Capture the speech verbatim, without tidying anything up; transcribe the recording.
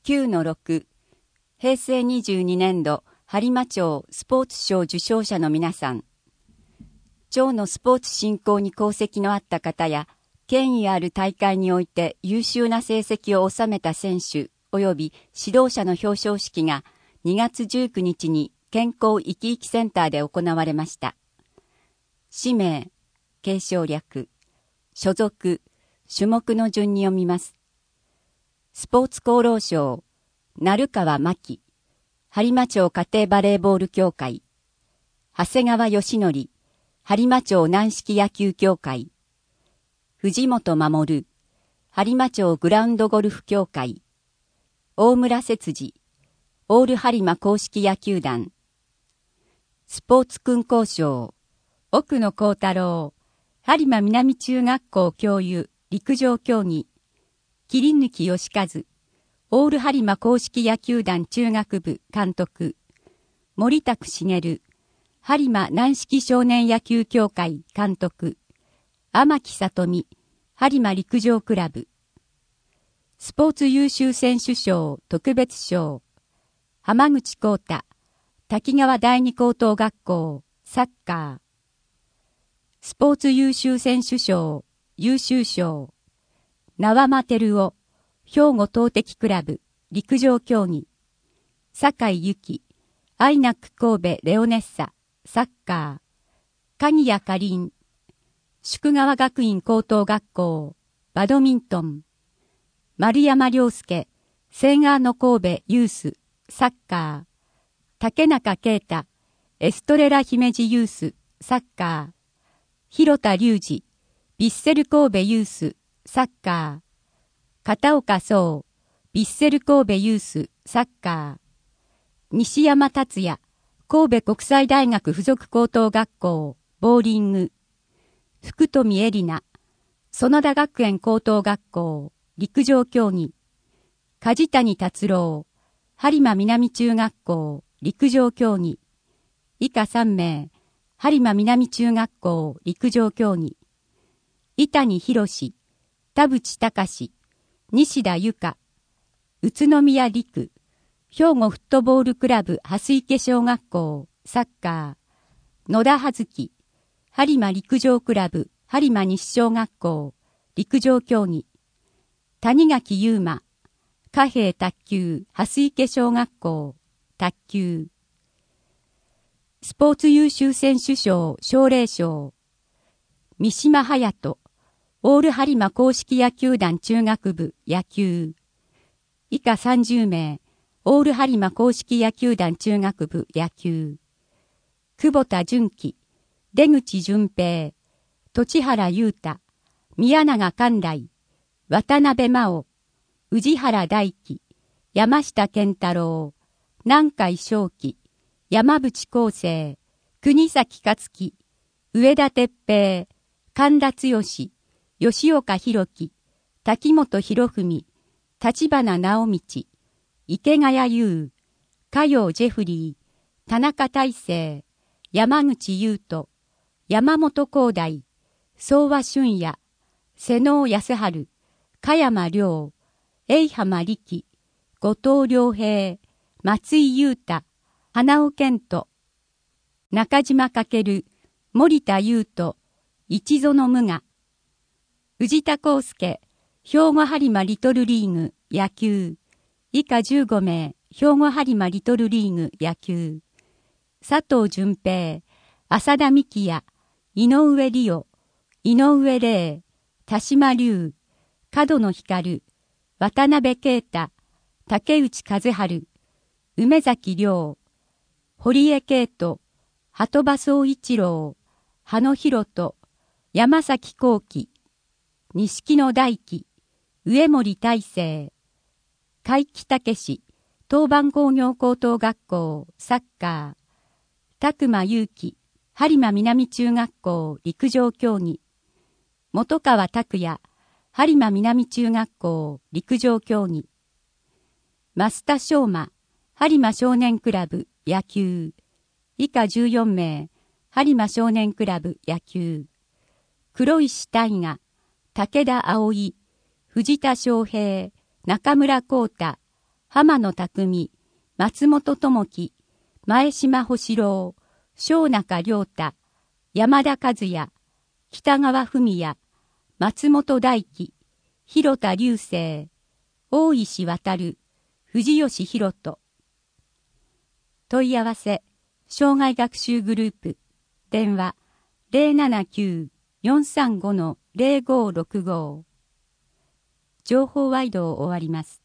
きゅうのろく 平成にじゅうにねん度播磨町スポーツ賞受賞者の皆さん、町のスポーツ振興に功績のあった方や、権威ある大会において優秀な成績を収めた選手及び指導者の表彰式がにがつじゅうくにちに健康いきいきセンターで行われました。氏名、継承略、所属、種目の順に読みます。スポーツ功労賞、鳴川真希、播磨町家庭バレーボール協会、長谷川義則、播磨町軟式野球協会、藤本守、播磨町グラウンドゴルフ協会、大村節次、オール播磨公式野球団、スポーツ勲功賞、奥野幸太郎、播磨南中学校教諭、陸上競技、桐貫義和、オール播磨公式野球団中学部監督、森拓茂、播磨軟式少年野球協会監督、天木里美、播磨陸上クラブ、スポーツ優秀選手賞特別賞、浜口幸太、滝川第二高等学校、サッカー、スポーツ優秀選手賞、優秀賞、縄間照夫、兵庫投擲クラブ、陸上競技、酒井由紀、アイナック神戸レオネッサ、サッカー、鍵谷かりん、宿川学院高等学校、バドミントン、丸山良介、セーガーの神戸ユース、サッカー、竹中啓太、エストレラ姫路ユース、サッカー、広田隆二、ヴィッセル神戸ユース、サッカー、片岡壮、ヴィッセル神戸ユース、サッカー、西山達也、神戸国際大学附属高等学校、ボーリング、福富絵里奈、園田学園高等学校、陸上競技、梶谷達郎、播磨南中学校、陸上競技、以下さんめい、播磨南中学校、陸上競技、伊谷博、田淵隆、西田由香、宇都宮陸、兵庫フットボールクラブ蓮池小学校、サッカー、野田葉月、播磨陸上クラブ、播磨西小学校、陸上競技、谷垣優馬、貨幣卓球、蓮池小学校、卓球、スポーツ優秀選手賞、奨励賞、三島隼人、オール播磨公式野球団中学部野球、以下さんじゅうめい、オール播磨公式野球団中学部野球、久保田純喜、出口純平、栃原優太、宮永寛来、渡辺真央、宇治原大輝、山下健太郎、南海正輝、山淵康生、国崎勝樹、上田哲平、神田剛、吉岡弘樹、滝本博文、立花直道、池谷優、加陽ジェフリー、田中大成、山口優斗、山本光大、相和俊也、瀬能康春、加山亮、永浜力、後藤良平、松井優太、花尾健人、中島翔、森田優斗、一園無我、藤田康介、兵庫播磨リトルリーグ野球、以下じゅうごめい、兵庫播磨リトルリーグ野球、佐藤純平、浅田幹也、井上理央、井上玲、田島龍、角野光、渡辺啓太、竹内和春、梅崎亮、堀江圭斗、鳩場総一郎、羽野博人、山崎幸喜、錦野大輝、上森大成、海木武史、当番工業高等学校、サッカー、拓磨勇気、播磨南中学校、陸上競技、本川拓也、播磨南中学校、陸上競技、増田翔馬、播磨少年クラブ、野球、以下じゅうよんめい、播磨少年クラブ、野球、黒石大河、武田葵、藤田翔平、中村光太、 浜野匠、松本智樹、前島星郎、正中良太、山田和也、北川文也、松本大輝、広田流星、大石渡、藤吉弘人。問い合わせ、障害学習グループ、電話 ゼロななきゅう よんさんご ゼロごろくご。情報ワイドを終わります。